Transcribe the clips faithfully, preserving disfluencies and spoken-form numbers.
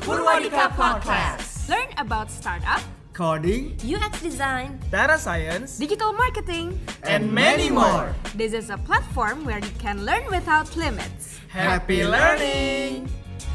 Purwadika Podcast. Learn about startup, Coding, U X design, data science, digital marketing, and many more. This is a platform where you can learn without limits. Happy learning!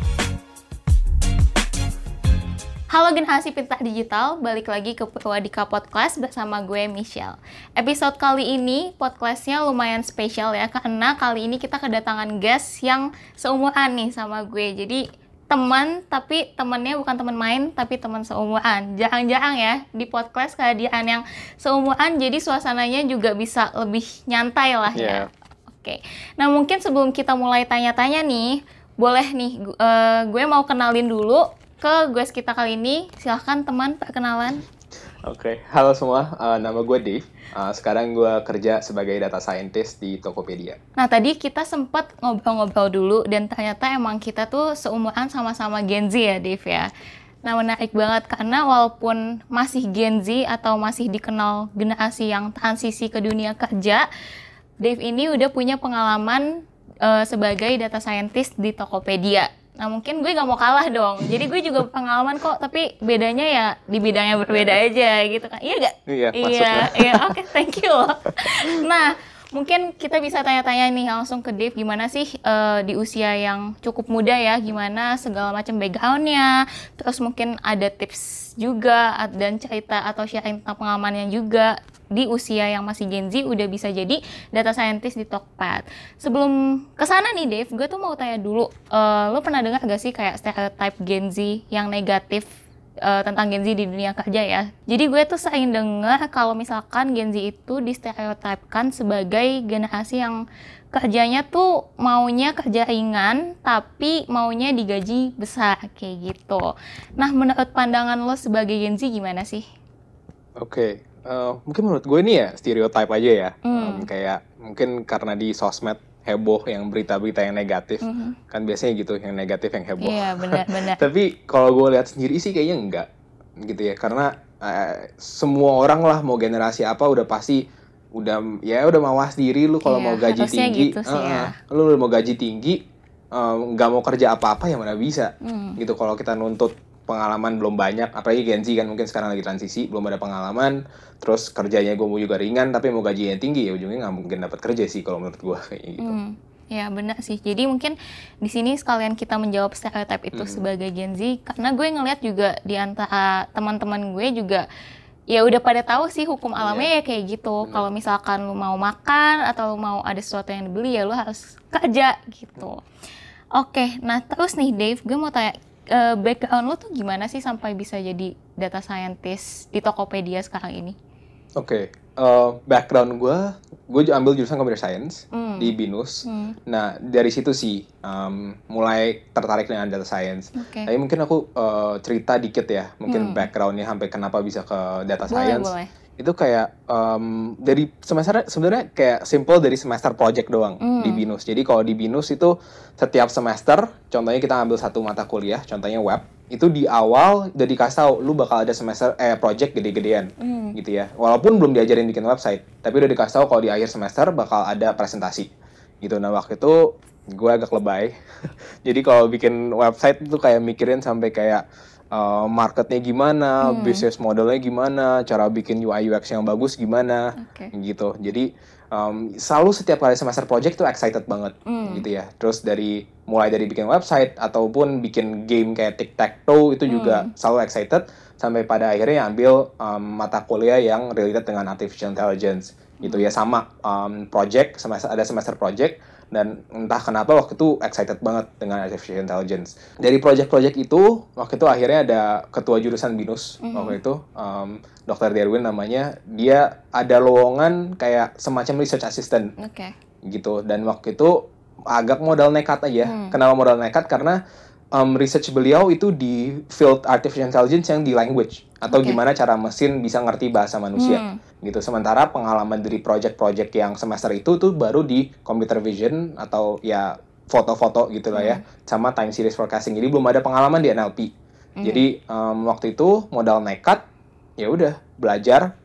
Halo generasi pintar digital, balik lagi ke Purwadika Podcast bersama gue Michelle. Episode kali ini podcastnya lumayan spesial ya, karena kali ini kita kedatangan guest yang seumuran nih sama gue. Jadi teman, tapi temannya bukan teman main, tapi teman seumuran. Jarang-jarang ya di podcast kehadiran yang seumuran, jadi suasananya juga bisa lebih nyantai lah ya. Yeah. Oke, nah mungkin sebelum kita mulai tanya-tanya nih, boleh nih uh, gue mau kenalin dulu ke guest kita kali ini. Silahkan teman, perkenalan. Oke, halo semua, uh, nama gue Dave. Uh, sekarang gue kerja sebagai data scientist di Tokopedia. Nah, tadi kita sempat ngobrol-ngobrol dulu, dan ternyata emang kita tuh seumuran sama-sama Gen Z ya, Dave ya. Nah, menarik banget karena walaupun masih Gen Z atau masih dikenal generasi yang transisi ke dunia kerja, Dave ini udah punya pengalaman uh, sebagai data scientist di Tokopedia. Nah, mungkin gue gak mau kalah dong. Jadi gue juga pengalaman kok, tapi bedanya ya di bidangnya berbeda aja gitu kan. Iya gak? Iya, iya, iya. Oke, okay, thank you loh. Nah, mungkin kita bisa tanya-tanya nih langsung ke Dave, gimana sih uh, di usia yang cukup muda ya, gimana segala macam background-nya, terus mungkin ada tips juga dan cerita atau sharing tentang pengalamannya juga di usia yang masih Gen Z udah bisa jadi data scientist di Tokped. Sebelum kesana nih Dave, gue tuh mau tanya dulu, uh, lo pernah dengar gak sih kayak stereotype Gen Z yang negatif uh, tentang Gen Z di dunia kerja ya? Jadi gue tuh sering dengar kalau misalkan Gen Z itu distereotipkan sebagai generasi yang kerjanya tuh maunya kerja ringan tapi maunya digaji besar kayak gitu. Nah, menurut pandangan lo sebagai Gen Z gimana sih? Oke. Okay. Uh, mungkin menurut gue ini ya stereotype aja ya, mm. um, kayak mungkin karena di sosmed heboh yang berita-berita yang negatif, mm-hmm. kan biasanya gitu, yang negatif yang heboh. Iya, benar-benar. Tapi kalau gue lihat sendiri sih kayaknya enggak, gitu ya, karena uh, semua orang lah mau generasi apa udah pasti udah ya udah mawas diri lu kalau yeah, mau gaji tinggi, gitu sih, uh, ya. lu mau gaji tinggi, nggak um, mau kerja apa-apa ya mana bisa, mm. gitu kalau kita nuntut pengalaman belum banyak, apalagi Gen Z kan mungkin sekarang lagi transisi, belum ada pengalaman, terus kerjanya gue mau juga ringan, tapi mau gaji yang tinggi, ya ujungnya nggak mungkin dapat kerja sih kalau menurut gue kayak gitu. Hmm, ya benar sih. Jadi mungkin di sini sekalian kita menjawab stereotip itu hmm. sebagai Gen Z, karena gue ngelihat juga di antara teman-teman gue juga ya udah pada tahu sih hukum alamnya yeah. ya kayak gitu. Kalau misalkan lu mau makan atau lu mau ada sesuatu yang dibeli ya lu harus kerja gitu. Hmm. Oke, nah terus nih Dave, gue mau tanya, Uh, background lo tuh gimana sih sampai bisa jadi data scientist di Tokopedia sekarang ini? Oke, okay. uh, background gue, gue ambil jurusan computer science mm. di BINUS. Mm. Nah, dari situ sih um, mulai tertarik dengan data science. Okay. Tapi mungkin aku uh, cerita dikit ya, mungkin mm. backgroundnya sampai kenapa bisa ke data boleh, science. Boleh. Itu kayak um, dari semester sebenarnya kayak simple dari semester project doang mm. di BINUS. Jadi kalau di BINUS itu setiap semester, contohnya kita ambil satu mata kuliah, contohnya web, itu di awal udah dikasih tahu lu bakal ada semester eh project gede-gedean mm. gitu ya. Walaupun belum diajarin bikin website, tapi udah dikasih tahu kalau di akhir semester bakal ada presentasi. Gitu. Nah, waktu itu gue agak lebay. Jadi kalau bikin website itu kayak mikirin sampai kayak Uh, marketnya gimana, hmm. business modelnya gimana, cara bikin U I U X yang bagus gimana, okay. gitu. Jadi um, selalu setiap kali semester project tuh excited banget, hmm. gitu ya. Terus dari mulai dari bikin website ataupun bikin game kayak tic-tac-toe itu juga hmm. selalu excited sampai pada akhirnya ambil um, mata kuliah yang related dengan artificial intelligence, gitu ya. Sama um, project, semester, ada semester project. Dan entah kenapa waktu itu excited banget dengan artificial intelligence. Dari project-project itu, waktu itu akhirnya ada ketua jurusan BINUS, mm-hmm. waktu itu, um, dokter Derwin namanya, dia ada lowongan kayak semacam research assistant. Okay. Gitu. Dan waktu itu agak modal nekat aja. Mm. Kenapa modal nekat? Karena um, research beliau itu di field artificial intelligence yang di language. Atau okay. gimana cara mesin bisa ngerti bahasa manusia. Hmm. Gitu. Sementara pengalaman dari project-project yang semester itu tuh baru di computer vision atau ya foto-foto gitu lah hmm. ya. Sama time series forecasting. Jadi belum ada pengalaman di N L P. Hmm. Jadi um, waktu itu modal nekat, ya udah belajar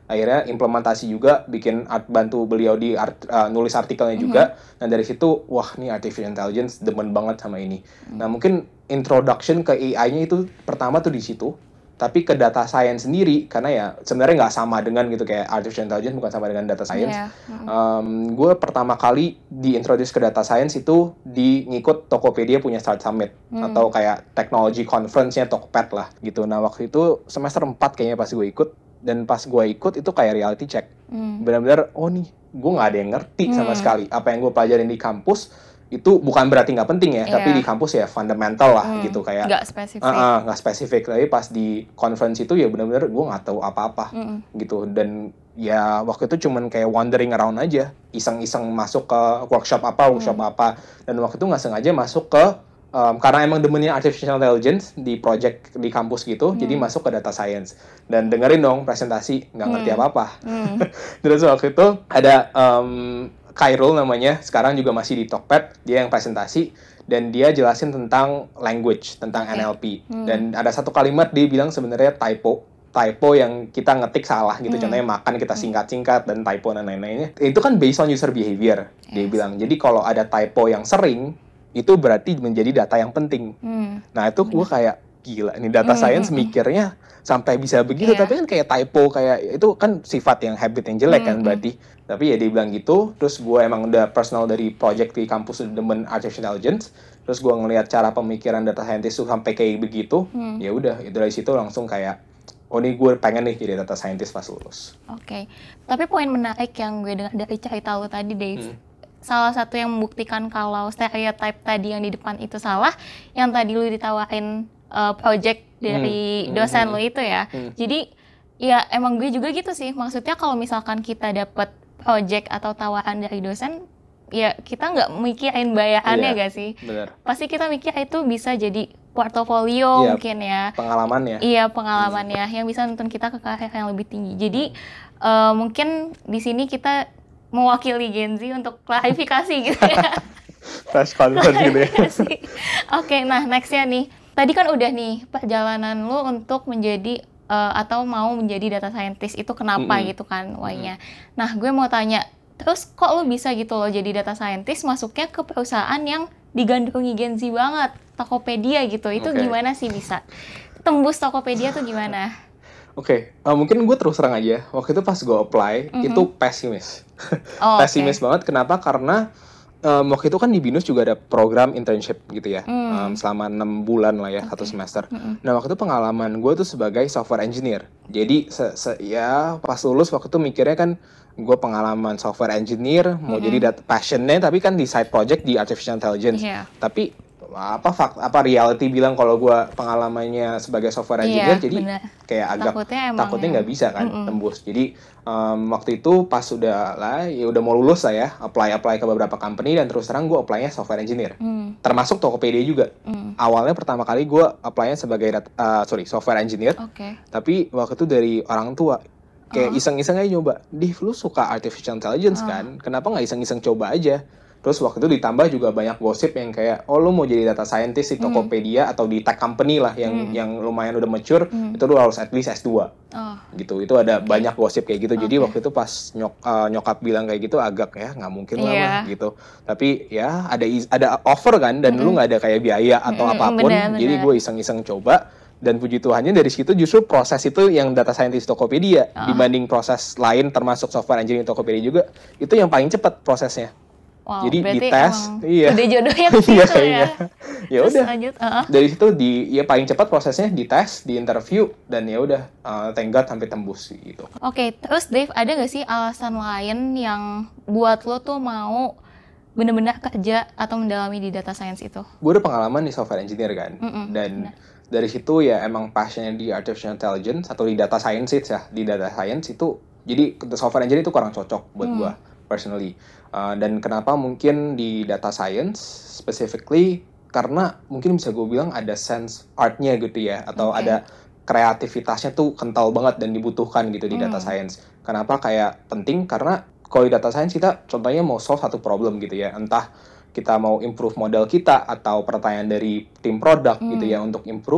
akhirnya implementasi juga, bikin art, bantu beliau di art, uh, nulis artikelnya juga. Mm-hmm. Nah dari situ, wah nih artificial intelligence demen banget sama ini. Mm-hmm. Nah mungkin introduction ke A I-nya itu pertama tuh di situ. Tapi ke data science sendiri, karena ya sebenarnya nggak sama dengan gitu, kayak artificial intelligence bukan sama dengan data science. Yeah. Mm-hmm. Um, gue pertama kali diintroduce ke data science itu di ngikut Tokopedia punya Start Summit, mm. atau kayak technology conference-nya Tokped lah gitu. Nah waktu itu semester empat kayaknya pas gue ikut, dan pas gue ikut itu kayak reality check. Mm. Benar-benar, oh nih, gue nggak ada yang ngerti mm. sama sekali. Apa yang gue pelajarin di kampus, itu bukan berarti nggak penting ya, yeah. tapi di kampus ya fundamental lah hmm, gitu, kayak nggak spesifik. Uh, uh, nggak spesifik. Tapi pas di conference itu ya benar-benar gue nggak tahu apa-apa mm. gitu. Dan ya waktu itu cuman kayak wandering around aja, iseng-iseng masuk ke workshop apa, workshop mm. apa. Dan waktu itu nggak sengaja masuk ke um, karena emang demennya artificial intelligence di project di kampus gitu, mm. jadi masuk ke data science. Dan dengerin dong presentasi, nggak ngerti mm. apa-apa. Mm. Terus waktu itu ada um, Khairul namanya, sekarang juga masih di Tokped, dia yang presentasi, dan dia jelasin tentang language, tentang okay. N L P. Hmm. Dan ada satu kalimat dia bilang sebenarnya typo, typo yang kita ngetik salah gitu, hmm. contohnya makan kita singkat-singkat, dan typo dan lain-lainnya. Itu kan based on user behavior, yes. dia bilang. Jadi kalau ada typo yang sering, itu berarti menjadi data yang penting. Hmm. Nah itu gue kayak, gila, ini data science hmm. mikirnya sampai bisa begitu, yeah. tapi kan kayak typo, kayak itu kan sifat yang habit yang jelek hmm. kan berarti. Tapi ya dia bilang gitu, terus gue emang udah personal dari project di kampus udah demen artificial intelligence, terus gue ngelihat cara pemikiran data scientist tuh sampai kayak begitu, hmm. ya udah itu dari situ langsung kayak, oh nih gue pengen nih jadi data scientist pas lulus. Oke, okay. Tapi poin menarik yang gue dengar dari cerita lo tadi, Dave, hmm. salah satu yang membuktikan kalau stereotype tadi yang di depan itu salah, yang tadi lu ditawarin uh, project dari hmm. dosen hmm. lo itu ya. Hmm. Jadi ya emang gue juga gitu sih, maksudnya kalau misalkan kita dapat project atau tawaran dari dosen, ya kita nggak mikirin bayarannya iya, gak sih? Bener. Pasti kita mikir itu bisa jadi portofolio iya, mungkin ya. Pengalaman ya. Iya, pengalaman ya, yang bisa nuntun kita ke karir yang lebih tinggi. Jadi uh, mungkin di sini kita mewakili Gen Z untuk klarifikasi gitu ya. Fresh conference gitu ya. Oke, okay, nah nextnya nih. Tadi kan udah nih perjalanan lu untuk menjadi Uh, atau mau menjadi data scientist itu kenapa mm-hmm. gitu kan why-nya. Mm-hmm. Nah gue mau tanya, terus kok lo bisa gitu loh jadi data scientist masuknya ke perusahaan yang digandrungi Gen Z banget, Tokopedia gitu, itu okay. gimana sih bisa tembus Tokopedia tuh gimana? Oke, okay. uh, mungkin gue terus terang aja, waktu itu pas gue apply mm-hmm. itu pesimis. Oh, pesimis okay. banget, kenapa? Karena Um, waktu itu kan di BINUS juga ada program internship gitu ya, mm. um, selama enam bulan lah ya, okay. satu semester. Mm-hmm. Nah waktu itu pengalaman gue tuh sebagai software engineer. Jadi se- se- ya pas lulus waktu itu mikirnya kan gue pengalaman software engineer, mau mm-hmm. jadi data passionnya, tapi kan di side project di artificial intelligence. Yeah. Tapi apa fakt apa reality bilang kalau gue pengalamannya sebagai software engineer, yeah, jadi bener. Kayak agak takutnya nggak bisa kan mm-mm. tembus. Jadi um, waktu itu pas sudah lah ya udah mau lulus lah ya, apply apply ke beberapa company, dan terus terang gue apply-nya software engineer, mm. termasuk Tokopedia juga. Mm. Awalnya pertama kali gue apply-nya sebagai uh, sorry software engineer, okay. tapi waktu itu dari orang tua kayak uh. iseng-iseng aja nyoba, Div lu suka artificial intelligence uh. kan, kenapa nggak iseng-iseng coba aja? Terus waktu itu ditambah juga banyak gosip yang kayak, oh lu mau jadi data scientist di Tokopedia mm. atau di tech company lah yang mm. yang lumayan udah mature, mm. itu lu harus at least S dua. Oh. Gitu, itu ada okay. banyak gosip kayak gitu. Jadi okay. waktu itu pas nyok, uh, nyokap bilang kayak gitu agak ya nggak mungkin lah yeah. lah gitu. Tapi ya ada ada offer kan, dan mm. lu nggak ada kayak biaya atau mm. apapun. Bener, jadi gue iseng-iseng coba. Dan puji Tuhannya dari situ justru proses itu yang data scientist Tokopedia oh. dibanding proses lain termasuk software engineering Tokopedia juga, itu yang paling cepat prosesnya. Wow, jadi dites, iya. Udah jodohnya ke situ ya. Ya udah. Uh-huh. Dari situ di ya paling cepat prosesnya dites, di interview, dan ya udah uh, thank God sampai tembus gitu. Oke, okay, terus Dave, ada nggak sih alasan lain yang buat lo tuh mau benar-benar kerja atau mendalami di data science itu? Gue udah pengalaman di software engineer kan, Mm-mm, dan bener. Dari situ ya emang passionnya di artificial intelligence atau di data science ya, di data science itu jadi software engineer itu kurang cocok buat mm. gue personally. Uh, dan kenapa mungkin di data science specifically, karena mungkin bisa gue bilang ada sense artnya gitu ya, atau okay. ada kreativitasnya tuh kental banget dan dibutuhkan gitu di mm. data science. Kenapa kayak penting? Karena kalau di data science kita contohnya mau solve satu problem gitu ya, entah kita mau improve model kita atau pertanyaan dari tim produk mm. gitu ya untuk improve,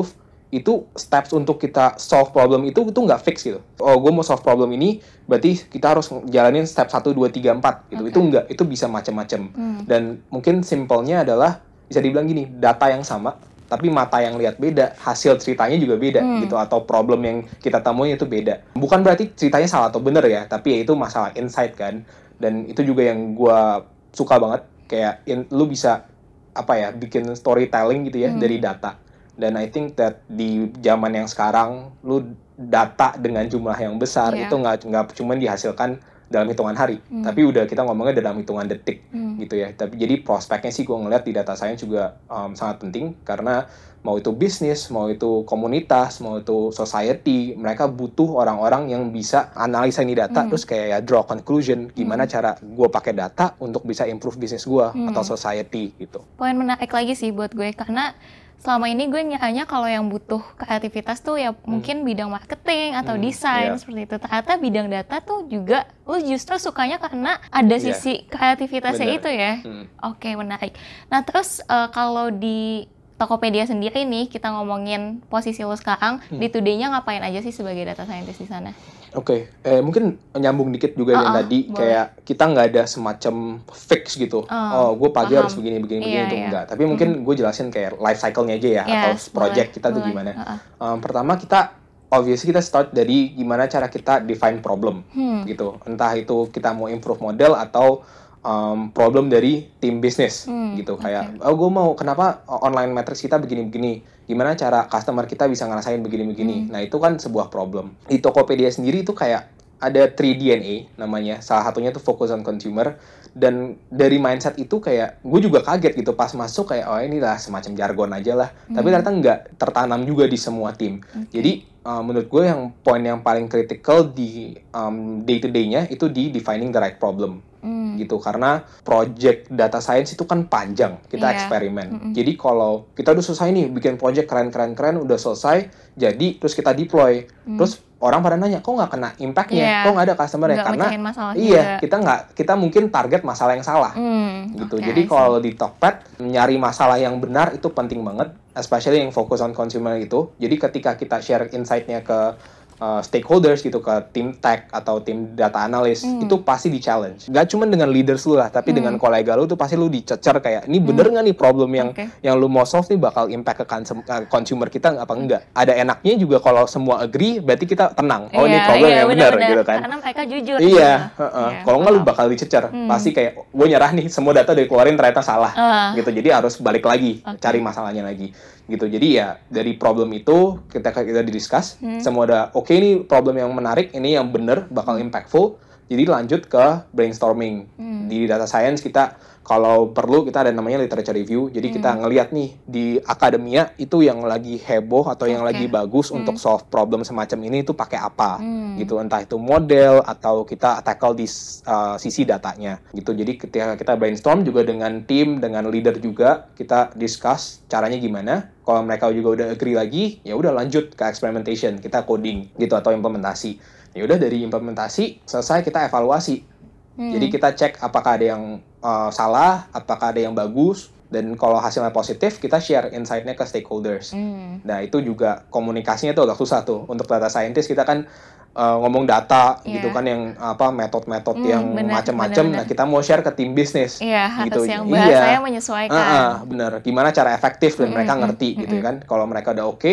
itu steps untuk kita solve problem itu itu nggak fix gitu. Oh, gue mau solve problem ini, berarti kita harus jalanin step satu, dua, tiga, empat gitu. Okay. Itu enggak, itu bisa macam-macam. Hmm. Dan mungkin simpelnya adalah bisa dibilang gini, data yang sama, tapi mata yang lihat beda, hasil ceritanya juga beda Hmm. gitu, atau problem yang kita temuin itu beda. Bukan berarti ceritanya salah atau benar ya, tapi ya itu masalah insight kan. Dan itu juga yang gue suka banget, kayak in, lu bisa apa ya, bikin storytelling gitu ya Hmm. dari data. Dan I think that di zaman yang sekarang, lu data dengan jumlah yang besar Yeah. itu nggak nggak cuma dihasilkan dalam hitungan hari, Hmm. tapi udah kita ngomongnya dalam hitungan detik Hmm. gitu ya. Tapi jadi prospeknya sih gue ngeliat di data science juga um, sangat penting, karena mau itu bisnis, mau itu komunitas, mau itu society, mereka butuh orang-orang yang bisa analisa ini data, Hmm. terus kayak ya draw conclusion gimana cara gue pakai data untuk bisa improve bisnis gue Hmm. atau society gitu. Poin menarik lagi sih buat gue, karena selama ini gue ngiranya kalau yang butuh kreativitas tuh ya mungkin bidang marketing atau Hmm, desain iya. seperti itu. Ternyata bidang data tuh juga lu justru sukanya karena ada Iya. sisi kreativitasnya Bener. itu ya. Hmm. Oke, menarik. Nah, terus eh, kalau di Tokopedia sendiri nih, kita ngomongin posisi lu sekarang, Hmm. di Today-nya ngapain aja sih sebagai data scientist di sana? Oke, eh, mungkin nyambung dikit juga yang Oh, oh, tadi, boleh. kayak kita nggak ada semacam fix gitu. Oh, Oh, gue pagi paham. harus begini, begini, Iya, begini, itu iya. enggak. Tapi mungkin gue jelasin kayak life cycle-nya aja ya, atau Yes, project boleh, kita tuh boleh. gimana. Uh-uh. Um, pertama kita, obviously kita start dari gimana cara kita define problem, Hmm. gitu. Entah itu kita mau improve model atau um, problem dari tim bisnis, Hmm, gitu. oke. Kayak, oh gue mau, kenapa online metrics kita begini-begini? Gimana cara customer kita bisa ngerasain begini-begini? Hmm. Nah itu kan sebuah problem. Di Tokopedia sendiri itu kayak ada three D N A namanya, salah satunya tuh focus on consumer, dan dari mindset itu kayak gue juga kaget gitu pas masuk, kayak oh inilah semacam jargon aja lah, tapi Hmm. ternyata nggak tertanam juga di semua tim. Jadi uh, menurut gue yang poin yang paling critical di um, day to day-nya itu di defining the right problem. Hmm. Gitu, karena project data science itu kan panjang, kita Iya. eksperimen. Mm-mm. Jadi kalau kita udah selesai nih bikin project keren-keren-keren, udah selesai, jadi terus kita deploy, Hmm. terus orang pada nanya, kok nggak kena impact-nya, Iya. kok nggak ada customer-nya? Nggak Karena mecahin masalah iya, juga. kita nggak, kita mungkin target masalah yang salah. Hmm, Gitu. oke, Jadi I see. kalau di Tokped nyari masalah yang benar itu penting banget, especially yang fokus on consumer itu. Jadi ketika kita share insight-nya ke uh, stakeholders gitu, ke tim tech atau tim data analis, Hmm. itu pasti di challenge. Gak cuma dengan leaders lu lah, tapi Hmm. dengan kolega lu tuh pasti lu dicecer kayak, ini bener nggak nih problem yang Oke. yang lu mau solve nih bakal impact ke konsum- ke consumer kita apa enggak? Ada enaknya juga kalau semua agree, berarti kita tenang. Oh ini Iya, problem iya, yang benar benar-benar. gitu kan. Karena mereka jujur. Iya, gitu. heeh. Iya, Kalau nggak lu paham. bakal dicecer. Hmm. Pasti kayak gue nyerah nih, semua data udah dikeluarin ternyata salah. Ah. Gitu. Jadi harus balik lagi, Oke. cari masalahnya lagi. Gitu. Jadi ya dari problem itu kita kita didiscuss, Hmm. semua ada oke ini problem yang menarik, ini yang bener bakal impactful. Jadi lanjut ke brainstorming. Hmm. Di data science kita kalau perlu kita ada namanya literature review. Jadi kita Hmm. ngelihat nih di akademia itu yang lagi heboh atau yang Oke. lagi bagus Hmm. untuk solve problem semacam ini itu pakai apa. Hmm. Gitu, entah itu model atau kita tackle di uh, sisi datanya gitu. Jadi ketika kita brainstorm juga dengan tim, dengan leader juga, kita discuss caranya gimana. Kalau mereka juga udah agree lagi, ya udah lanjut ke experimentation, kita coding gitu atau implementasi. Ya udah dari implementasi selesai kita evaluasi. Hmm. Jadi kita cek apakah ada yang uh, salah, apakah ada yang bagus, dan kalau hasilnya positif kita share insight-nya ke stakeholders. Hmm. Nah itu juga komunikasinya tuh agak susah tuh untuk data scientist, kita kan uh, ngomong data Iya. gitu kan, yang apa metode-metode Hmm, yang benar, macam-macam. benar, Nah benar. kita mau share ke tim bisnis. Iya, harus gitu. yang Iya. bahasanya menyesuaikan. Ah, ah, bener. Gimana cara efektif dan Mm-mm, mereka mm-mm, ngerti gitu mm-mm. kan. Kalau mereka udah oke,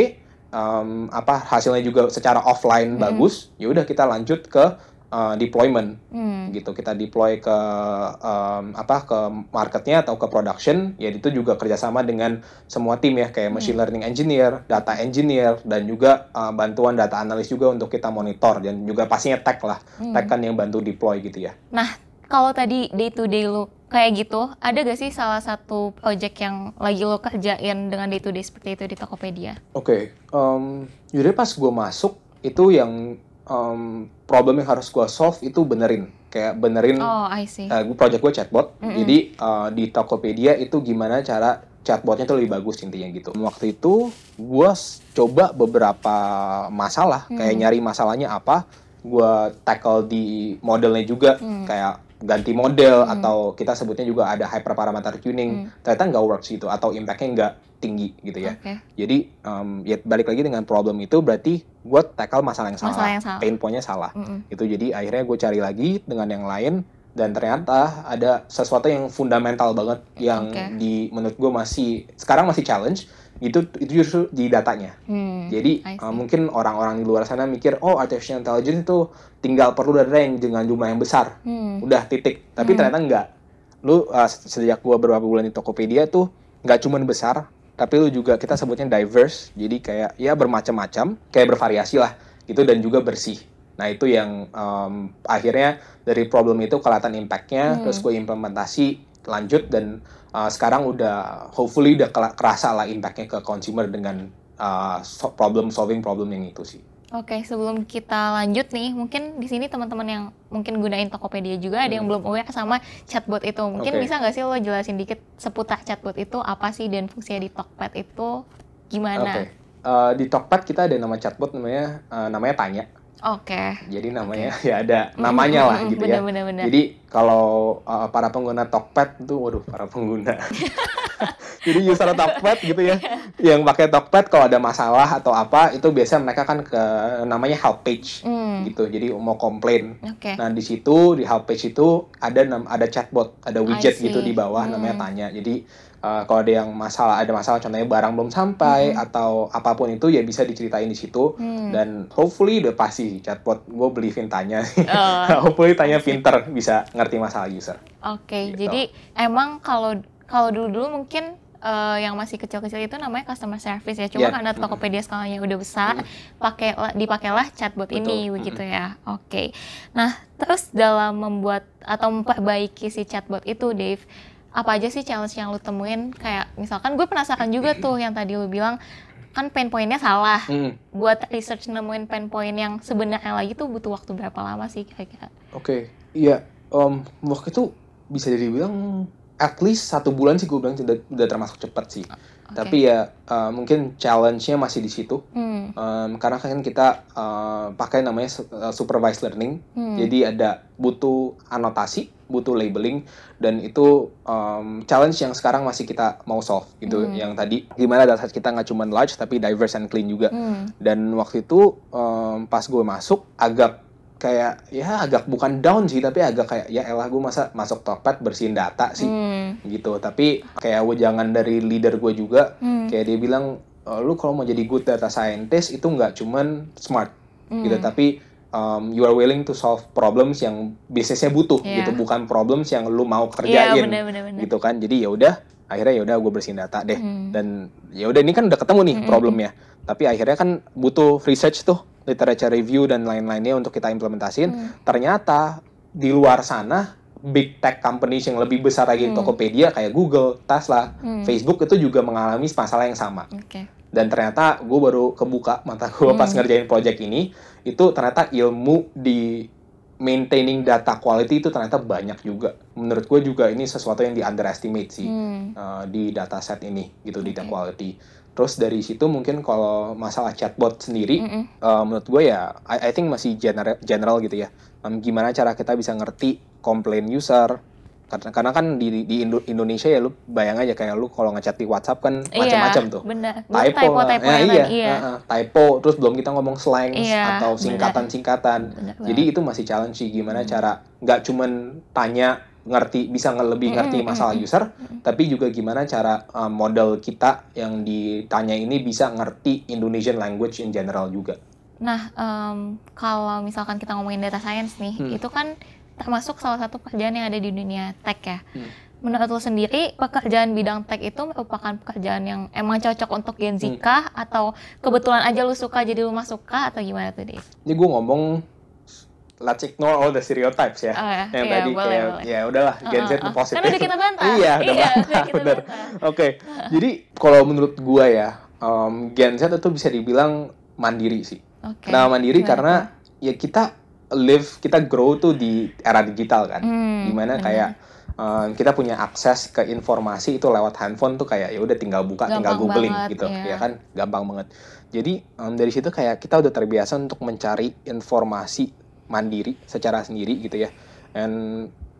um, apa hasilnya juga secara offline Mm-mm. bagus, ya udah kita lanjut ke uh, deployment. Hmm. Gitu, kita deploy ke um, apa ke marketnya atau ke production. Ya itu juga kerjasama dengan semua tim ya, kayak machine learning engineer, data engineer, dan juga uh, bantuan data analis juga untuk kita monitor, dan juga pastinya tech lah, Hmm. tech kan yang bantu deploy gitu ya. Nah, kalau tadi day to day lu kayak gitu, ada gak sih salah satu project yang lagi lo kerjain dengan day to day seperti itu di Tokopedia? Oke, um, jadi pas gue masuk itu yang um, problem yang harus gue solve itu benerin, kayak benerin. Oh, I see. Uh, project gue chatbot, Mm-mm. jadi uh, di Tokopedia itu gimana cara chatbotnya tuh lebih bagus intinya gitu. Waktu itu gue s- coba beberapa masalah, kayak Mm. nyari masalahnya apa, gue tackle di modelnya juga, Mm. kayak ganti model hmm. atau kita sebutnya juga ada hyperparameter tuning, hmm. ternyata nggak works gitu atau impactnya nggak tinggi gitu ya. Okay. Jadi um, ya balik lagi dengan problem itu berarti gue tackle masalah yang salah, masalah yang salah. Pain point-nya salah. Mm-hmm. Itu jadi akhirnya gue cari lagi dengan yang lain dan ternyata ada sesuatu yang fundamental banget yang okay. di menurut gue masih sekarang masih challenge. Itu itu justru di datanya. Hmm, Jadi uh, mungkin orang-orang di luar sana mikir, oh artificial intelligence itu tinggal perlu data yang dengan jumlah yang besar, hmm. udah titik. Tapi hmm. ternyata enggak. Lu uh, sejak gua beberapa bulan di Tokopedia tuh nggak cuma besar, tapi lu juga kita sebutnya diverse. Jadi kayak ya bermacam-macam, kayak bervariasi lah, gitu dan juga bersih. Nah itu yang um, akhirnya dari problem itu kelihatan impact-nya, hmm. terus gue implementasi lanjut dan uh, sekarang udah hopefully udah kerasa lah impact-nya ke consumer dengan uh, so- problem solving problem yang itu sih. Oke, okay, sebelum kita lanjut nih, mungkin di sini teman-teman yang mungkin gunain Tokopedia juga ada hmm. yang belum aware sama chatbot itu. Mungkin okay. bisa nggak sih lo jelasin dikit seputar chatbot itu apa sih dan fungsinya di Tokped itu gimana? Oke, okay. uh, di Tokped kita ada nama chatbot namanya uh, namanya Tanya. Oke. Okay. Jadi namanya okay. ya ada namanya lah gitu bener, ya. Bener, bener. Jadi kalau uh, para pengguna Tokped tuh, waduh para pengguna. Jadi user Tokped gitu ya, yang pakai Tokped kalau ada masalah atau apa itu biasanya mereka kan ke namanya help page mm. gitu. Jadi mau komplain. Okay. Nah di situ di help page itu ada ada chatbot, ada widget gitu di bawah mm. namanya Tanya. Jadi Uh, kalau ada yang masalah, ada masalah contohnya barang belum sampai hmm. atau apapun itu ya bisa diceritain di situ hmm. dan hopefully udah pasti chatbot gue believin Tanya oh. hopefully Tanya pinter bisa ngerti masalah user. Oke, okay, gitu. Jadi emang kalau kalau dulu-dulu mungkin uh, yang masih kecil-kecil itu namanya customer service ya, cuma yeah. karena Tokopedia skalanya udah besar, hmm. pakai dipakailah chatbot Betul. ini begitu hmm. ya. Oke. Okay. Nah, terus dalam membuat atau memperbaiki si chatbot itu, Dave, apa aja sih challenge yang lu temuin? Kayak misalkan gue penasaran juga tuh yang tadi lu bilang kan pain point-nya salah. Hmm. Buat research nemuin pain point yang sebenarnya lagi tuh butuh waktu berapa lama sih kira-kira? Oke, okay. iya. Um, waktu itu bisa dibilang at least satu bulan sih gue bilang udah, udah termasuk cepat sih. Okay. Tapi ya uh, mungkin challenge-nya masih di situ. Hmm. Um, karena kan kita uh, pakai namanya uh, supervised learning. Hmm. Jadi ada butuh anotasi, butuh labeling, dan itu um, challenge yang sekarang masih kita mau solve gitu. Hmm. Yang tadi gimana data kita nggak cuma large tapi diverse and clean juga. Hmm. Dan waktu itu um, pas gue masuk agak kayak ya agak bukan down sih tapi agak kayak ya elah gue masa masuk Tokped bersihin data sih hmm. gitu. Tapi kayak wejangan dari leader gue juga hmm. kayak dia bilang e, lu kalau mau jadi good data scientist itu nggak cuman smart hmm. gitu tapi um, you are willing to solve problems yang bisnisnya butuh yeah. gitu, bukan problems yang lu mau kerjain yeah, bener, bener, bener. gitu kan. Jadi ya udah akhirnya ya udah gue bersihin data deh hmm. dan ya udah ini kan udah ketemu nih hmm. problemnya tapi akhirnya kan butuh research tuh, literature review dan lain-lainnya untuk kita implementasiin. Hmm. Ternyata di luar sana big tech companies yang lebih besar lagi hmm. Tokopedia kayak Google, Tesla, hmm. Facebook itu juga mengalami masalah yang sama. Okay. Dan ternyata gue baru kebuka mata gue hmm. pas ngerjain project ini, itu ternyata ilmu di maintaining data quality itu ternyata banyak juga. Menurut gue juga ini sesuatu yang di underestimate sih hmm. uh, di dataset ini gitu, okay. di data quality. Terus dari situ mungkin kalau masalah chatbot sendiri, mm-hmm. uh, menurut gue ya, I, I think masih general, general gitu ya. Um, gimana cara kita bisa ngerti komplain user? Karena, karena kan di, di Indo, Indonesia ya lu bayang aja kayak lu kalau ngechat di WhatsApp kan macam-macam tuh. Bener. Typo, typo, typo ya, iya, iya. Uh, typo. Terus belum kita ngomong slang iya, atau singkatan-singkatan. Bener, Jadi itu masih challenge sih gimana hmm. cara nggak cuman tanya ngerti bisa lebih ngerti mm-hmm. masalah user, mm-hmm. tapi juga gimana cara um, model kita yang ditanya ini bisa ngerti Indonesian language in general juga. Nah, um, kalau misalkan kita ngomongin data science nih, hmm. itu kan termasuk salah satu pekerjaan yang ada di dunia tech ya. Hmm. Menurut lo sendiri, pekerjaan bidang tech itu merupakan pekerjaan yang emang cocok untuk Gen Z kah? Hmm. Atau kebetulan aja lu suka jadi lu masuk kah? Atau gimana tuh, Dave? Ini gue ngomong let's ignore all the stereotypes ya. Oh, ya. Yang iya, tadi boleh, kayak boleh. Ya udahlah Gen Z itu positif. Kan udah kita bantah. Iya, udah iya, bantah, bener. Oke. Okay. Jadi kalau menurut gua ya, um, Gen Z itu bisa dibilang mandiri sih. Okay. Nah, mandiri Gimana karena itu? ya kita live, kita grow tuh di era digital kan. Hmm, Dimana bener. kayak um, kita punya akses ke informasi itu lewat handphone tuh kayak ya udah tinggal buka, gampang tinggal googling banget, gitu. Iya. Ya kan, gampang banget. Jadi um, dari situ kayak kita udah terbiasa untuk mencari informasi mandiri secara sendiri gitu ya. And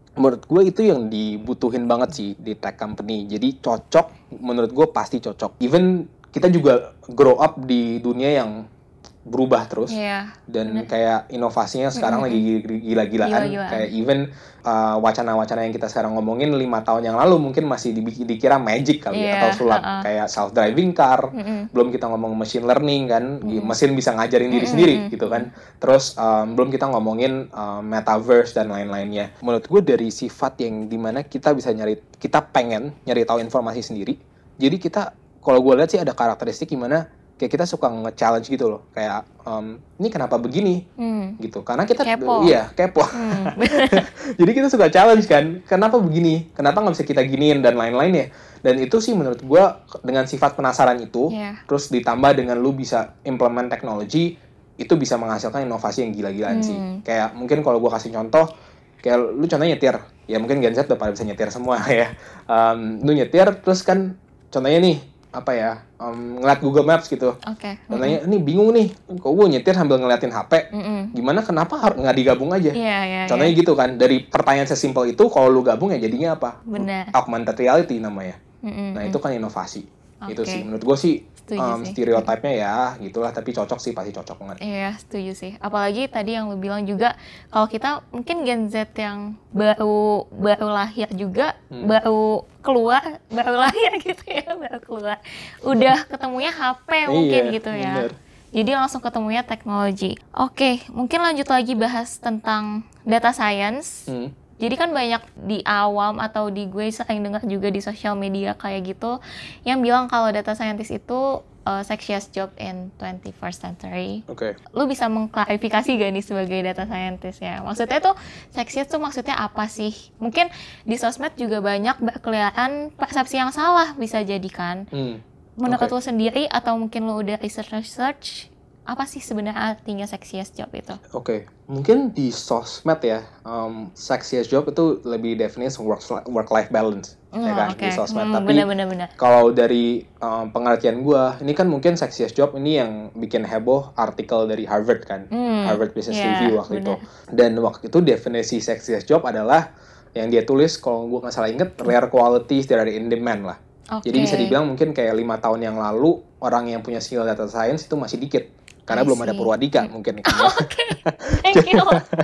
menurut gue itu yang dibutuhin banget sih di tech company. Jadi cocok, menurut gue pasti cocok. Even kita juga grow up di dunia yang berubah terus, Iya, dan bener. kayak inovasinya sekarang Mm-mm. lagi gila-gilaan. Gila-gilaan. Kayak even uh, wacana-wacana yang kita sekarang ngomongin lima tahun yang lalu mungkin masih di- dikira magic kali ya, Iya, atau sulap. uh-uh. Kayak self-driving car, Mm-mm. belum kita ngomong machine learning kan, Mm-mm. mesin bisa ngajarin diri Mm-mm. sendiri gitu kan. Terus um, belum kita ngomongin um, metaverse dan lain-lainnya. Menurut gue dari sifat yang dimana kita bisa nyari, kita pengen nyari tahu informasi sendiri. Jadi kita, kalau gue lihat sih ada karakteristik gimana kayak kita suka nge-challenge gitu loh. Kayak um, ini kenapa begini Hmm. gitu. Karena kita Kepo. iya kepo. Hmm. Jadi kita suka challenge kan, kenapa begini, kenapa nggak bisa kita giniin dan lain-lainnya. Dan itu sih menurut gue dengan sifat penasaran itu, Iya. terus ditambah dengan lu bisa implement teknologi, itu bisa menghasilkan inovasi yang gila-gilaan Hmm. sih. Kayak mungkin kalau gue kasih contoh, kayak lu contohnya nyetir, ya mungkin Gen Z udah pada bisa nyetir semua ya. Um, lu nyetir, terus kan contohnya nih, apa ya, um, ngeliat Google Maps gitu. Oke. Contohnya, ini bingung nih, kok gue nyetir sambil ngeliatin H P, Mm-mm. gimana, kenapa harus nggak digabung aja? Iya, iya, Contohnya iya. gitu kan, dari pertanyaan sesimpel itu, kalau lu gabung ya jadinya apa? Benar. Augmented reality namanya. Mm-mm. Nah itu kan inovasi. Itu Oke. sih, menurut gue sih, Setuju um, sih. stereotipnya ya gitulah, tapi cocok sih, pasti cocok banget. Iya, setuju sih. Apalagi tadi yang lu bilang juga, kalau kita mungkin Gen Z yang baru baru lahir juga, Hmm. baru keluar, baru lahir gitu ya, baru keluar. Udah ketemunya H P mungkin Iya, gitu ya. bener. Jadi langsung ketemunya teknologi. Oke, mungkin lanjut lagi bahas tentang data science. Hmm. Jadi kan banyak di awam atau di gue sering dengar juga di sosial media kayak gitu yang bilang kalau data scientist itu uh, sexiest job in twenty-first century. Oke. Lu bisa mengklarifikasi gak nih sebagai data scientist ya? Maksudnya tuh sexiest tuh maksudnya apa sih? Mungkin di sosmed juga banyak berkeliaran persepsi yang salah bisa jadi kan. Hmm. Menurut Oke. lu sendiri atau mungkin lu udah research-research, apa sih sebenarnya artinya sexiest job itu? Oke, mungkin di sosmed ya, um, sexiest job itu lebih definisi work work life balance, ya kan, di sosmed. Hmm, Tapi benar-benar benar. kalau dari um, pengertian gue, ini kan mungkin sexiest job ini yang bikin heboh artikel dari Harvard kan, Hmm, Harvard Business iya, Review waktu itu. benar. Dan waktu itu definisi sexiest job adalah yang dia tulis, kalau gue nggak salah inget, rare qualities that are in demand lah. Oke. Jadi bisa dibilang mungkin kayak lima tahun yang lalu orang yang punya skill data science itu masih dikit. Karena I belum ada see. Purwadika mungkin kan ya. Oke, thank you.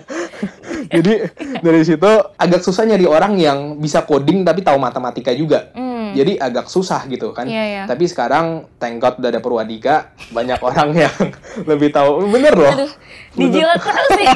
Jadi dari situ agak susah nyari orang yang bisa coding tapi tahu matematika juga. Hmm. Jadi agak susah gitu kan. Iya, iya. Tapi sekarang thank God udah ada Purwadika, banyak orang yang lebih tahu. Bener loh. Aduh, dijilat terus nih.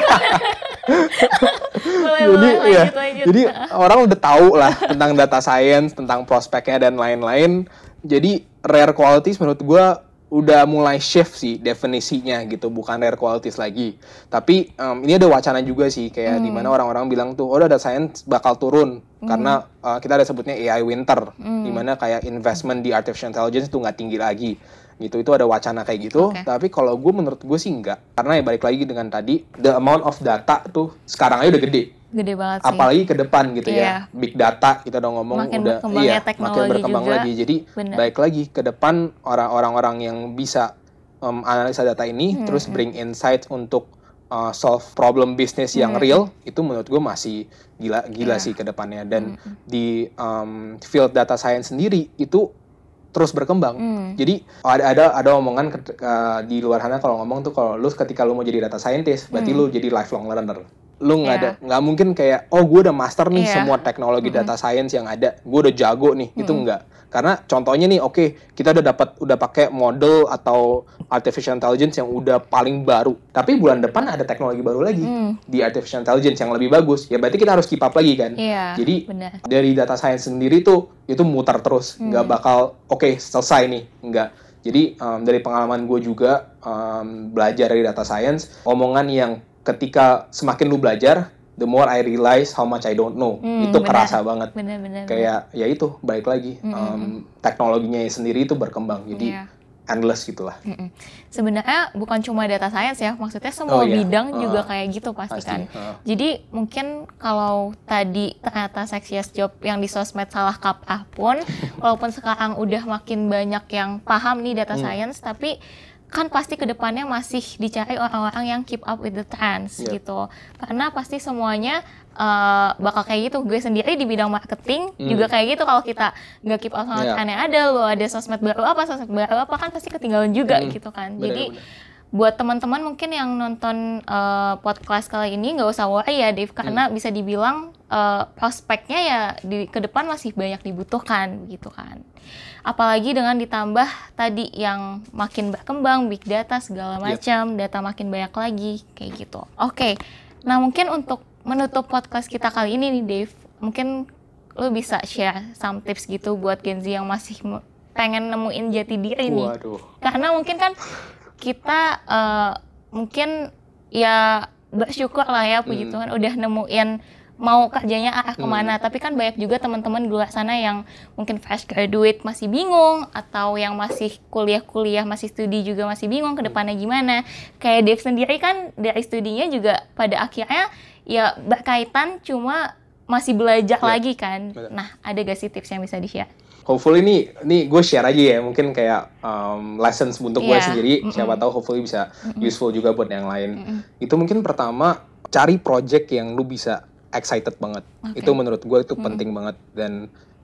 boleh, Jadi boleh, ya, lanjut, lanjut. jadi orang udah tahu lah tentang data science, tentang prospeknya dan lain-lain. Jadi rare qualities menurut gua udah mulai shift sih definisinya gitu, bukan rare qualities lagi. Tapi um, ini ada wacana juga sih kayak Hmm. dimana orang-orang bilang tuh, oh data science bakal turun karena uh, kita ada sebutnya A I winter, Hmm. dimana kayak investment di artificial intelligence tuh nggak tinggi lagi. Gitu, itu ada wacana kayak gitu. Oke. Tapi kalau gue menurut gue sih enggak, karena ya balik lagi dengan tadi, the amount of data tuh sekarang aja udah gede. Gede banget sih. Apalagi ke depan gitu Iya. ya, big data kita udah ngomong Makin udah berkembangnya iya, teknologi makin berkembang juga. lagi. Jadi Bener. baik lagi ke depan orang-orang orang yang bisa um, analisa data ini, Hmm, terus hmm. bring insight untuk uh, solve problem bisnis yang Hmm. real, itu menurut gue masih gila gila Iya. sih ke depannya. Dan Hmm. di um, field data science sendiri itu terus berkembang. Hmm. Jadi ada ada ada omongan ke- uh, di luar sana kalau ngomong tuh, kalau lu ketika lu mau jadi data scientist, berarti Hmm. lu jadi lifelong learner. Lu nggak Iya. ada nggak mungkin kayak, oh gue udah master nih Iya. semua teknologi Mm-mm. data science yang ada, gue udah jago nih. Itu Mm-mm. enggak. Karena contohnya nih, oke kita udah dapat udah pakai model atau artificial intelligence yang udah paling baru, tapi bulan depan ada teknologi baru lagi Hmm. di artificial intelligence yang lebih bagus. Ya berarti kita harus keep up lagi kan. Iya, Jadi benar. dari data science sendiri tuh itu muter terus, Hmm. nggak bakal oke selesai nih, nggak. Jadi um, dari pengalaman gue juga um, belajar dari data science, omongan yang ketika semakin lu belajar, the more I realize how much I don't know, Hmm, itu benar. kerasa banget. Benar-benar. Kayak ya itu balik lagi, Hmm, um, teknologinya sendiri itu berkembang, jadi Iya. endless gitulah. Mm-mm. Sebenarnya bukan cuma data science ya, maksudnya semua Oh, iya. bidang Uh, juga kayak gitu pasti Pasti. kan. uh. Jadi mungkin kalau tadi ternyata sexiest job yang di sosmed salah kaprah pun, walaupun sekarang udah makin banyak yang paham nih data Hmm. science, tapi kan pasti kedepannya masih dicari orang-orang yang keep up with the trends Yep. gitu. Karena pasti semuanya uh, bakal kayak gitu. Gue sendiri di bidang marketing Hmm. juga kayak gitu. Kalau kita nggak keep up sama Yep. trend yang ada, lo ada sosmed baru apa, sosmed baru apa, kan pasti ketinggalan juga Hmm. gitu kan. Benar, Jadi benar. buat teman-teman mungkin yang nonton uh, podcast kali ini nggak usah worry ya Dave, karena bisa dibilang uh, prospeknya ya di ke depan masih banyak dibutuhkan gitu kan. Apalagi dengan ditambah tadi yang makin berkembang big data segala Yep. macam, data makin banyak lagi kayak gitu. Oke. Nah, mungkin untuk menutup podcast kita kali ini nih Dave, mungkin lu bisa share some tips gitu buat Gen Z yang masih me- pengen nemuin jati diri nih. Waduh. Karena mungkin kan kita uh, mungkin ya bersyukur lah ya puji Hmm. Tuhan udah nemuin mau kerjanya arah kemana. Hmm. Tapi kan banyak juga teman-teman di luar sana yang mungkin fresh graduate masih bingung, atau yang masih kuliah-kuliah masih studi juga masih bingung ke depannya gimana. Kayak Dave sendiri kan dari studinya juga pada akhirnya ya berkaitan, cuma masih belajar Ya, lagi kan. betul. Nah, ada gak sih tips yang bisa di-share? Hopefully nih, nih gue share aja ya, mungkin kayak um, lessons untuk gue Iya, sendiri, mm-mm. siapa tahu hopefully bisa useful juga buat yang lain. Mm-mm. Itu mungkin pertama, cari project yang lu bisa excited banget. Oke. Itu menurut gue itu Mm-mm. penting banget. Dan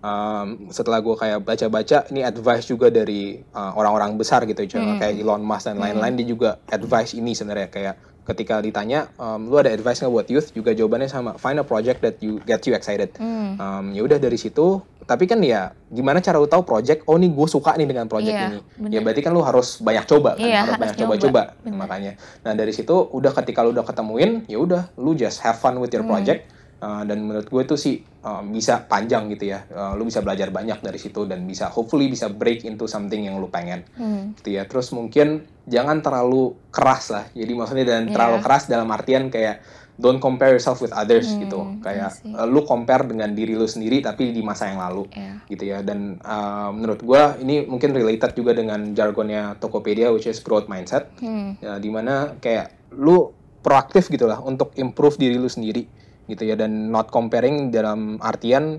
um, setelah gue kayak baca-baca, ini advice juga dari uh, orang-orang besar gitu, contoh Mm. kayak Elon Musk dan lain-lain, dia juga advice ini sebenarnya. Kayak ketika ditanya, um, lu ada advice nggak buat youth, juga jawabannya sama, find a project that you get you excited. Hmm. Um, ya udah dari situ, tapi kan ya gimana cara lu tahu project, oh nih gue suka nih dengan project Iya, ini. bener. Ya berarti kan lu harus banyak coba kan, Iya, harus harus banyak nyoba. coba-coba Bener. makanya. Nah dari situ udah ketika lu udah ketemuin, ya udah lu just have fun with your Hmm. project. Uh, dan menurut gue itu sih um, bisa panjang gitu ya. Uh, lu bisa belajar banyak dari situ dan bisa hopefully bisa break into something yang lu pengen. Hmm. Gitu ya. Terus mungkin jangan terlalu keras lah. Jadi maksudnya dan Iya. terlalu keras dalam artian kayak don't compare yourself with others Hmm, gitu. Kayak I see. uh, lu compare dengan diri lu sendiri tapi di masa yang lalu Iya. gitu ya. Dan uh, menurut gua ini mungkin related juga dengan jargonnya Tokopedia, which is growth mindset. Hmm. Ya, dimana kayak lu proaktif gitu lah untuk improve diri lu sendiri gitu ya, dan not comparing dalam artian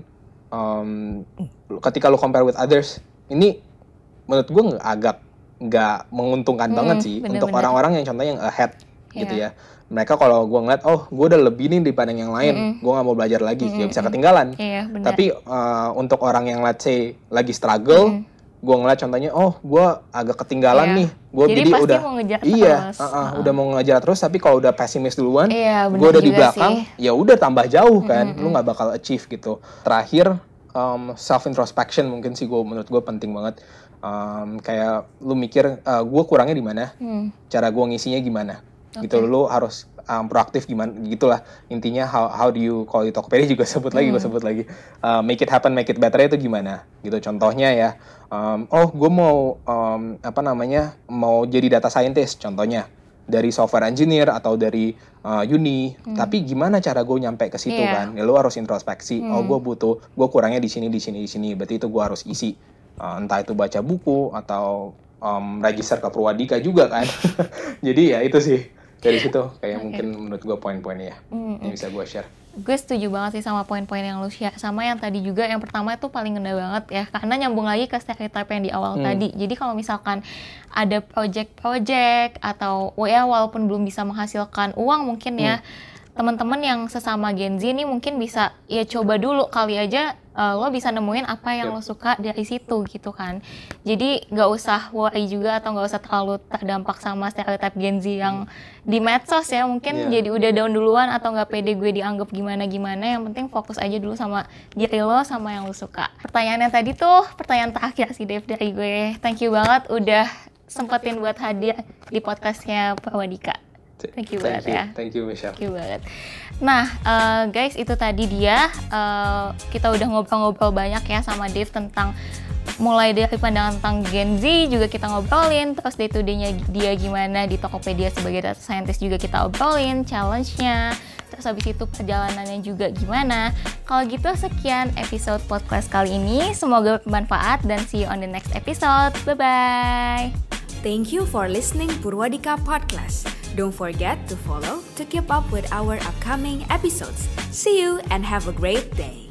um, ketika lu compare with others, ini menurut gua nggak agak nggak menguntungkan Hmm, banget sih bener-bener. untuk orang-orang yang contohnya yang ahead gitu Iya. ya. Mereka kalau gua ngeliat, oh gua udah lebih nih dibanding yang lain, Mm-mm. gua nggak mau belajar lagi, ya Mm-mm. bisa ketinggalan. Iya, benar. Tapi uh, untuk orang yang let's say lagi struggle, Mm-mm. gue ngeliat contohnya, oh gue agak ketinggalan Iya. nih, gue Jadi jadi, pasti udah mau ngejar iya, terus. uh-uh, Uh-uh. udah mau ngejar terus, tapi kalau udah pesimis duluan, Iya, benar gue udah di juga belakang, sih. ya udah tambah jauh kan, Mm-mm. lu nggak bakal achieve gitu. Terakhir um, self introspection mungkin sih gue menurut gue penting banget. Um, kayak lu mikir, uh, gue kurangnya di mana, Hmm. cara gue ngisinya gimana, Oke. gitu. Lu harus um, proaktif gimana, gitulah intinya. How how do you, kalau di Tokopedia juga sebut lagi, gue Hmm. sebut lagi, uh, make it happen, make it better itu gimana, gitu. Contohnya ya, um, oh gue mau um, apa namanya, mau jadi data scientist, contohnya dari software engineer atau dari uh, uni, tapi gimana cara gue nyampe ke situ Iya. kan? Ya lu harus introspeksi. Oh Hmm. gue butuh, gue kurangnya di sini, di sini, di sini. Berarti itu gue harus isi. Uh, entah itu baca buku atau um, register ke Purwadika juga kan. Jadi ya itu sih dari situ kayak Oke. mungkin menurut gue poin-poinnya ya Hmm. yang bisa gue share. Gue setuju banget sih sama poin-poin yang lu share. Sama yang tadi juga, yang pertama itu paling ngena banget ya, karena nyambung lagi ke stereotype yang di awal Hmm. tadi. Jadi kalau misalkan ada project-project atau ya walaupun belum bisa menghasilkan uang mungkin ya, teman-teman yang sesama Gen Z ini mungkin bisa ya coba dulu kali aja uh, lo bisa nemuin apa yang Yep. lo suka dari situ gitu kan. Jadi nggak usah worry juga atau nggak usah terlalu terdampak sama stereotip Gen Z yang di medsos ya, mungkin Iya. jadi udah down duluan atau nggak pede gue dianggap gimana-gimana. Yang penting fokus aja dulu sama diri lo, sama yang lo suka. Pertanyaannya tadi tuh pertanyaan terakhir sih Dev dari gue. Thank you banget udah sempetin buat hadir di podcastnya Purwadika. Thank you banget ya. Thank you Michelle. Thank you banget. Nah, eh, guys, itu tadi dia. eh, kita udah ngobrol-ngobrol banyak ya sama Dave tentang mulai dari pandangan tentang Gen Z juga kita ngobrolin, terus day to day-nya dia gimana di Tokopedia sebagai data scientist juga kita obrolin, challenge-nya, terus habis itu perjalanannya juga gimana. Kalau gitu sekian episode podcast kali ini, semoga bermanfaat dan see you on the next episode. Bye-bye! Thank you for listening Purwadika Podcast. Don't forget to follow to keep up with our upcoming episodes. See you and have a great day.